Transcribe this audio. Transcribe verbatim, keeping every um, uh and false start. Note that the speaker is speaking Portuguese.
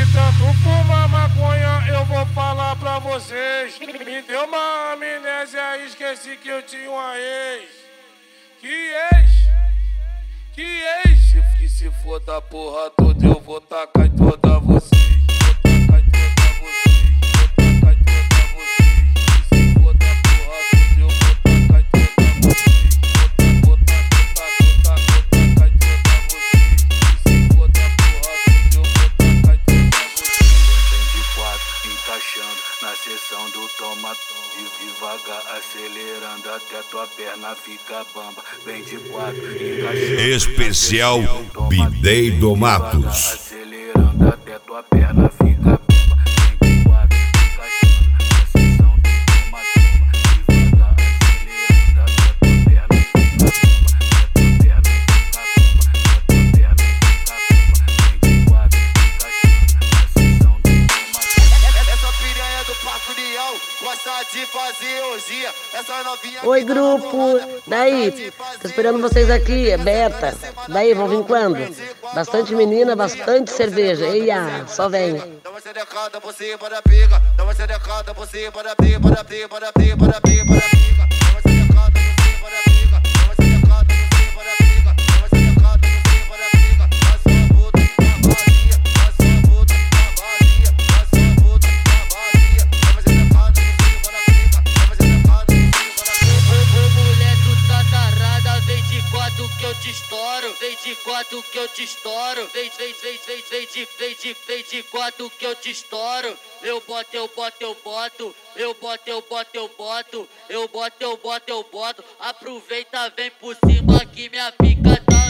De tanto fumar maconha, eu vou falar pra vocês. Me deu uma amnésia, esqueci que eu tinha uma ex. Que ex? Que ex? Que se for da porra toda, eu vou tacar em toda vocês. Vou tacar em toda vocês. Vou tacar em toda vocês. Que se for da porra toda, eu vou tacar em toda vocês. Vou tacar, vou tacar, vou tacar em toda vocês. Que se for da porra toda, eu vou tacar em toda vocês. Vem de quatro, encaixando na sessão do toma-tom. Devagar, acelerando até tua perna fica bamba. Vem de quatro, encaixando. Especial Bidei do Matos. Acelerando até tua perna fica bamba. Vem de quatro, encaixando na sessão do toma-toma. Devagar, acelerando até tua perna fica bamba. Tua perna fica bamba. Tua perna fica bamba. Vem de quatro, encaixando na sessão do toma-toma. Essa piranha do Parque União gosta de fazer orgia. Essa novinha. Oi, grupo! Daí, tô esperando vocês aqui, é Beta. Daí, vão vir quando? Bastante menina, bastante cerveja. Eia, só vem. Dá uma sedecada, você para pica. Dá uma sedecada, você para pica, para pica, para pica, para pica, para pica. Dá uma sedecada, você para pica. Dá uma sedecada, você para pica. Dá uma sedecada, você para pica. Dá sua puta na vazia. Dá sua puta na vazia. Dá sua puta na vazia. Dá uma sedecada, você para pica. Dá uma sedecada, você para pica. Ô mulher, tu tá tarada, vem de quatro que eu te estouro. Vem de quatro que eu te estouro. Vem, vem, vem, vem, vem de, vem de, vem de quatro que eu te estouro. Eu boto, eu boto, eu boto. Eu boto, eu boto, eu boto. Eu boto, eu boto, eu boto. Aproveita, vem por cima que minha pica tá